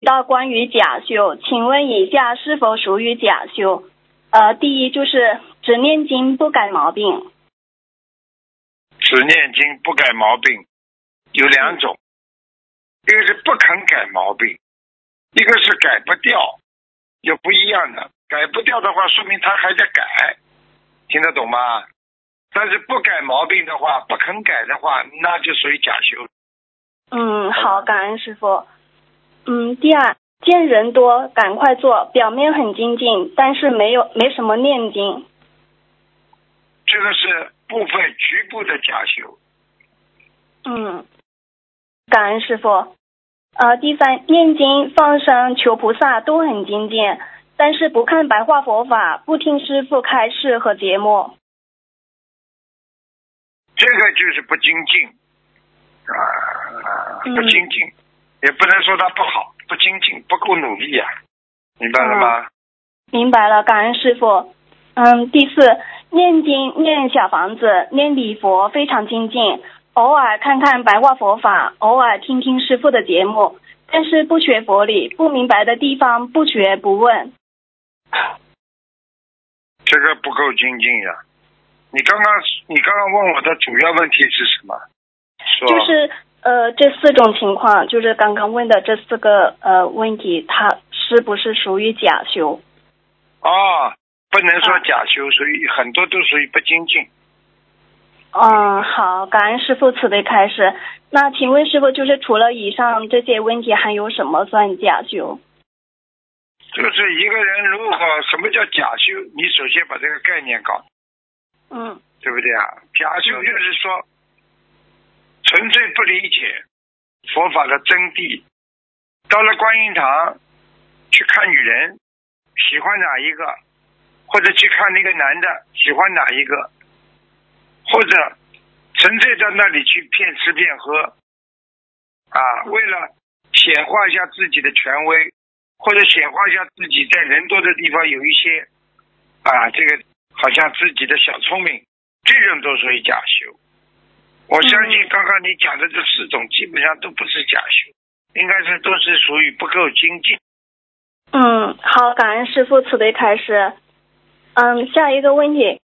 到关于假修，请问以下是否属于假修？第一就是只念经不改毛病。 只念经不改毛病有两种，一个是不肯改毛病，一个是改不掉，有不一样的。改不掉的话，说明他还在改，听得懂吗？但是不改毛病的话，不肯改的话，那就属于假修。 好，感恩师父。第二，见人多赶快做，表面很精进，但是没什么念经。 这个是部分局部的假修。 感恩师父。第三，念经放生求菩萨都很精进，但是不看白话佛法，不听师父开示和节目。 这个就是不精进不精进，也不能说他不好，不精进，不够努力啊，明白了吗？ 明白了，感恩师父。第四，念经念小房子念礼佛非常精进，偶尔看看白话佛法，偶尔听听师父的节目，但是不学佛理，不明白的地方不学不问。 这个不够精进呀。你刚刚问我的主要问题是什么？ 就是这四种情况，就是刚刚问的这四个问题，它是不是属于假修？ 不能说假修，属于很多都属于不精进。 好，感恩师父慈悲开示。那请问师父，就是除了以上这些问题，还有什么算假修？ 就是一个人如何，什么叫假修？你首先把这个概念搞，对不对啊？假修就是说，纯粹不理解佛法的真谛，到了观音堂去看女人，喜欢哪一个，或者去看那个男的喜欢哪一个，或者纯粹在那里去骗吃骗喝为了显化一下自己的权威，或者显化一下自己在人多的地方有一些这个好像自己的小聪明，这种都属于假修。我相信刚刚你讲的这四种基本上都不是假修，应该是都是属于不够精进。 好，感恩师父慈悲开示。下一个问题，